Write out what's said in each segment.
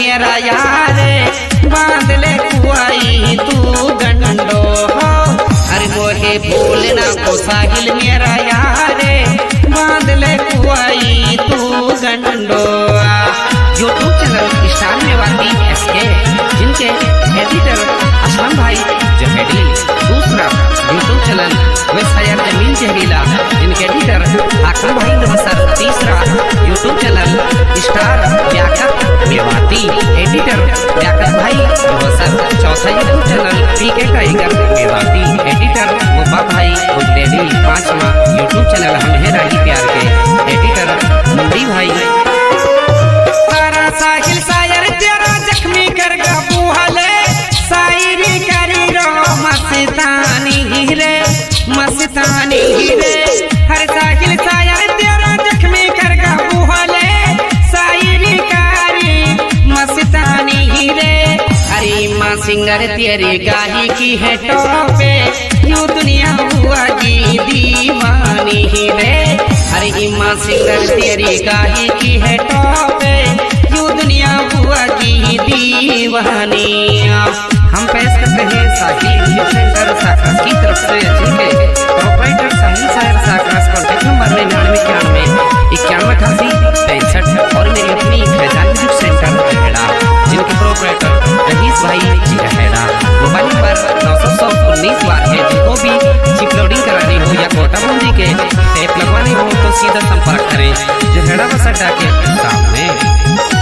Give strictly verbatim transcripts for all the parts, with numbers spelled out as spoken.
मेरा यारे बांध ले कुआई तू गंडो हो। अरे मोहे भूलना को साहिल मेरा यारे बांध ले कुआई तू गंडो। YouTube channel star Mewati SK जिनके एडिटर असलम भाई जहेड़ी। दूसरा यूट्यूब चैनल वेसायर जमीन जहरीला जिनके एडिटर आखिर भाई नमस्कार। तीसरा यूट्यूब चैनल स्टार व्याकत मेवाती एडिटर व्याकत भाई नमस्कार। चौथा YouTube channel PK tiger Mewati editor Gopa भाई गुंडेडी। पांचवा यूट्यूब चैनल हम है राही प्यार के एडिटर मुंडी भाई। साहिल सायर तेरा जख्मी कर गबूहले सायरी करी रो मस्तानी हीरे मस्तानी हीरे। हर साहिल सायर तेरा जख्मी कर गबूहले सायरी करी मस्तानी हीरे। अरे माँ सिंगर तेरी गाही की है टोपे यूं दुनिया हुआ जी दीवानी हीरे। अरे माँ सिंगर तेरी गाही की है टोपे दुनिया हुआ की दीवानी। हम पेश करते हैं साहिल सेंटर साकरस की तरफ से जिनके प्रोपराइटर साहिल सायर साकरस कॉन्टैक्ट नंबर निन्यानवे इक्यानवे इक्यानवे अठासी पैंसठ और मेरी अपनी फैजान म्यूजिक सेंटर रहेड़ा जिनके प्रोपराइटर रहीस भाई जी रहेड़ा। मोबाइल नंबर नौ सौ सौ उन्नीस बार है। जिनको भी चिप लोडिंग करानी हो या कोटा बंदी के टेप लगवानी हो तो सीधा संपर्क करें जहेड़ा बस अड्डा के सामने।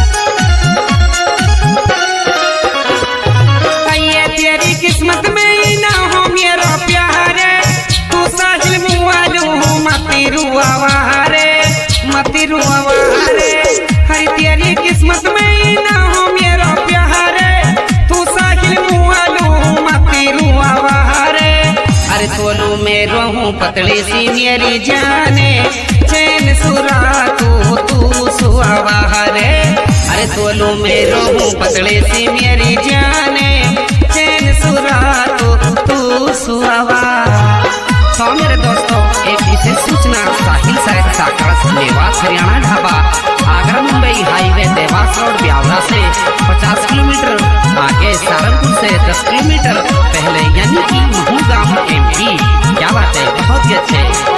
किस्मत में ना हो मेरा प्यार तू साहिल मुआलू मती रुआवारे मती रुआवारे। हर तेरी किस्मत में ना हो मेरा प्यार तू साहिल मुआलू मती रुआवारे। अरे तोलू में रहूं पतली सी मेरी जाने चैन सुरा तू तू सुआवारे। अरे तोलू में रहूं पतली सी मेरी जाने चैन सुरा तो तू सुहावा। तो मेरे दोस्तों एक विशेष सूचना साहिल सायर साकरस मेवात हरियाणा ढाबा आगरा मुंबई हाईवे देवास रोड ब्यावरा से पचास किलोमीटर आगे सहारनपुर से दस किलोमीटर पहले यानी कि महू गांव एमपी। क्या बात है, बहुत ही अच्छे।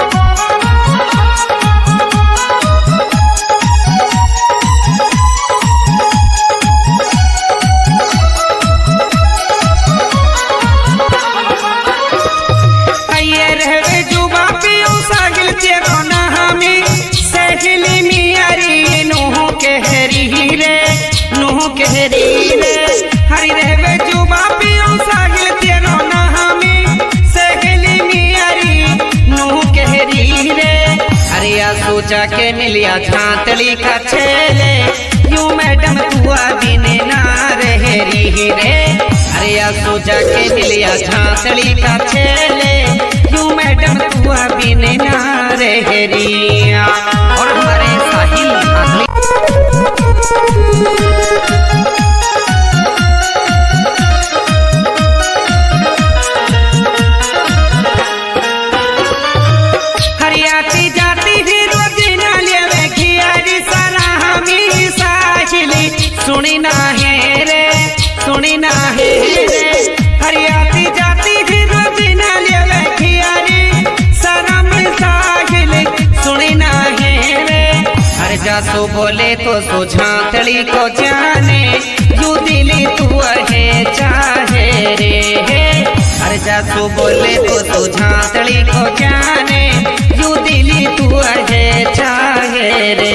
हरी रहवे जुबा पियो साहिल तेरो नामी सहेली मियारी नूह कहरी रे। अरे या सोचा के मिलिया झांतली का छेले यूं मैडम तुआ बिने ना रहरी रे। अरे या सोचा के मिलिया झांतली का छेले यूं मैडम तुआ बिने ना रहरी। और हमारे साहिल हरियाती जाती ही रोजीना लेवे खियारी सारा हमी साहिली सुनी ना है रे सुनी ना है रे। हरियाती जाती ही रोजीना लेवे खियारी सारा हमी साहिली सुनी ना है रे। हर जासू बोले तो सो झांतली को जाने यू दिली तू है चाहे रे। हर जासू बोले तो सो झांतली को जाने यू दिली तू है चाहे रे।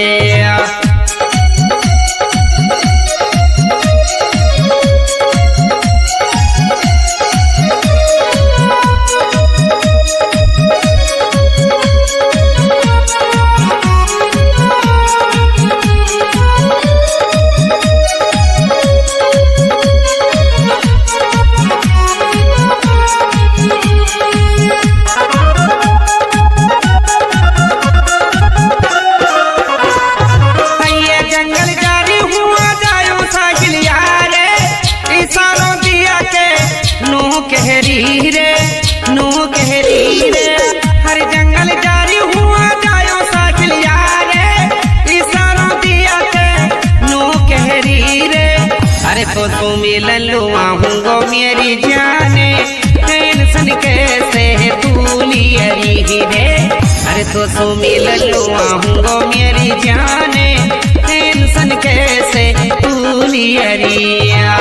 तो सो मिल लो आहूंगो मेरी जाने टेंशन कैसे तूली अरिया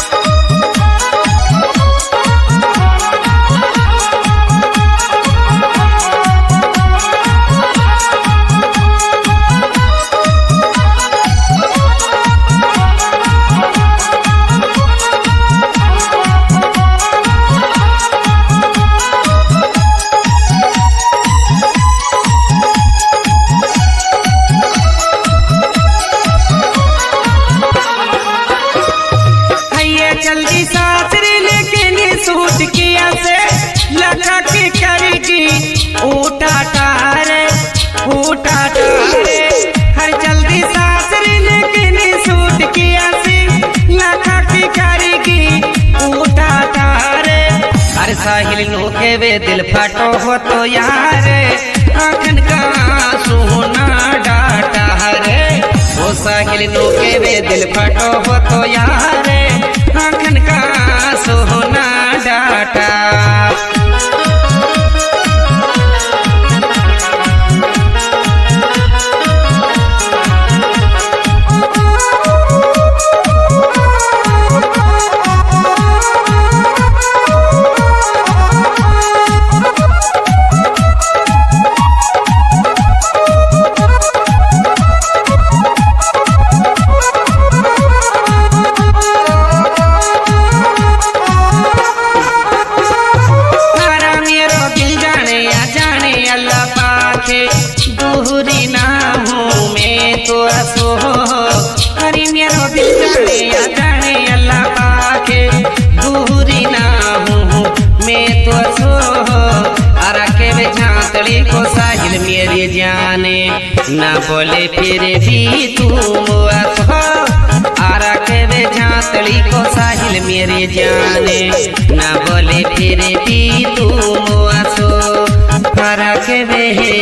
जल्दी सासरे लेके नी सूट किया से लगा के करेगी ऊटा टारे ऊटा टारे हर जल्दी सासरे लेके नी सूट किया से लगा के करेगी ऊटा टारे हर साहिल नो के वे दिल फटो हो तो यार आंखन का सोना डाटा हरे वो साहिल नो के वे दिल फटो हो तो यार आंखन का सोना डाटा दूरी ना हूँ मैं तो असो हरी मेरो दिल जाने या जाने अल्लाह पाके दूरी ना हूँ मैं तो असो अरा के वे झांतड़ी को साहिल मेरी जाने ना बोले फिर भी तुम असो अरा के वे झांतड़ी को साहिल मेरी जाने ना बोले फिर भी तुम असो अरा के वे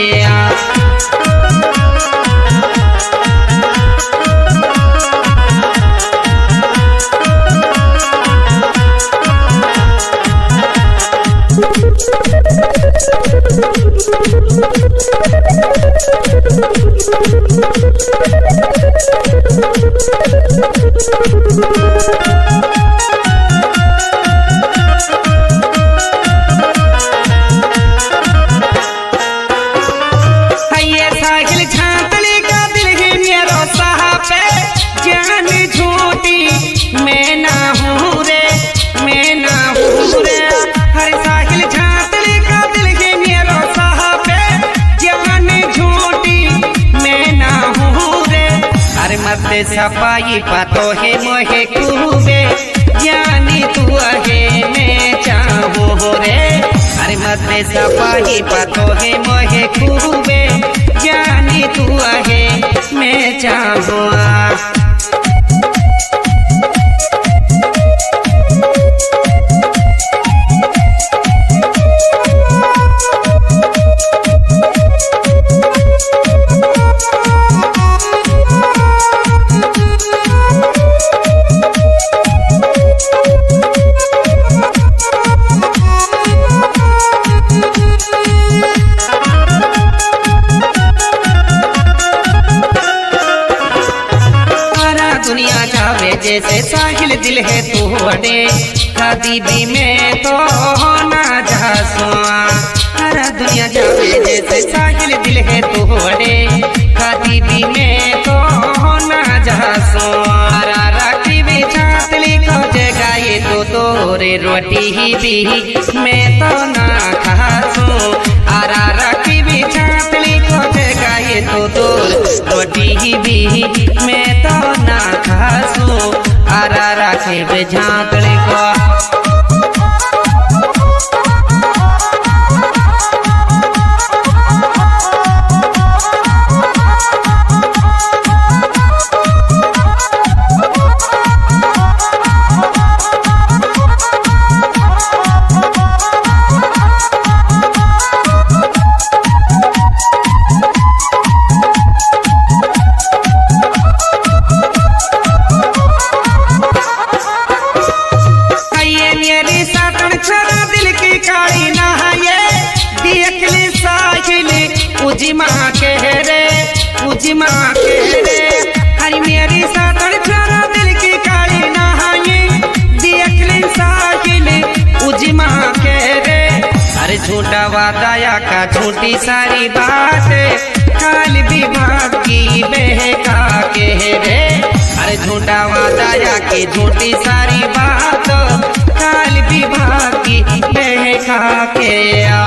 मत सपाई पातो है मोहे खूबे जानी तू है मैं चाहूँ रे अरे मत सपाई पातो है मोहे खूबे जानी तू है मैं चाहूँ दुनिया जावे जैसे साहिल दिल है तू बड़े दीदी में तो ना जा सुआ हरा दुनिया जावे जैसे साहिल दिल है तू बड़े दीदी में तो ना जा सुआ राखी भी चातली को जगाए तो तोरे रोटी ही भी मैं तो ना खासू आरा राखी भी चातली को जगाए तो तोर रोटी ही भी मैं तो ना खासू आरा राखे बे झांकड़े को वादाया का छोटी सारी बात काल विभाग की बहका के रे। अरे झूठा वादाया की झूठी सारी बात काल विभाग की बहका के आ।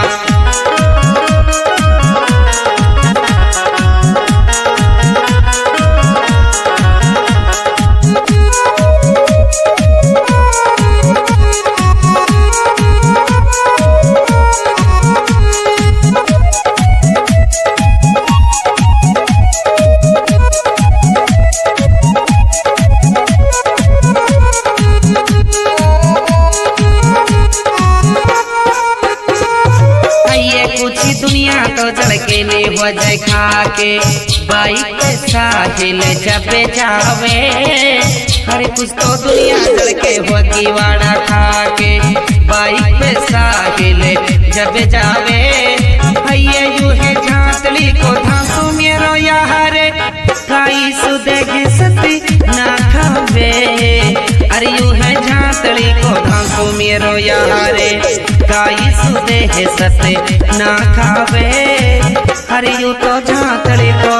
दुनिया तो जड़ के ले हो जाए खा के बाइक पे साहिल जब जावे। हर कुछ तो दुनिया जड़ के होगी वाड़ा खा के बाइक पे साहिल जब जावे। भैया यू है झांतली को धांसू मेरो यार काई सुदेग सती ना खावे। अरे यू है झांतली को धांसू मेरो यार काई सुदेह सते ना खावे। अरे यू तो झांतड़ी को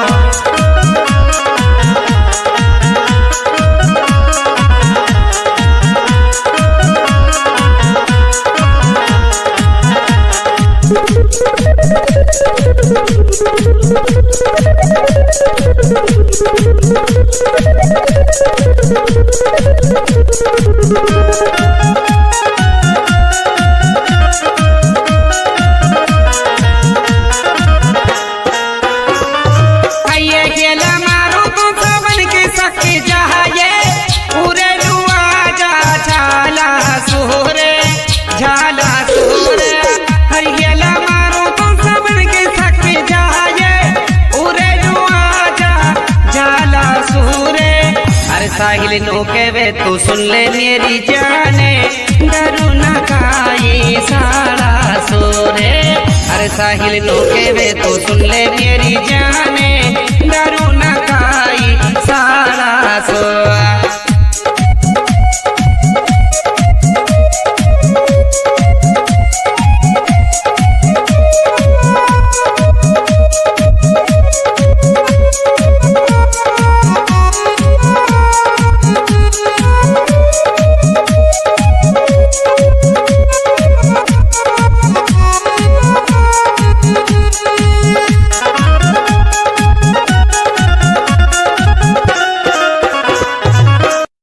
साहिल नोके वे तू सुन ले मेरी जाने डरू न खाई सारा सोरे। अरे साहिल नोके वे तू सुन ले मेरी जाने डरू न खाई सारा सो।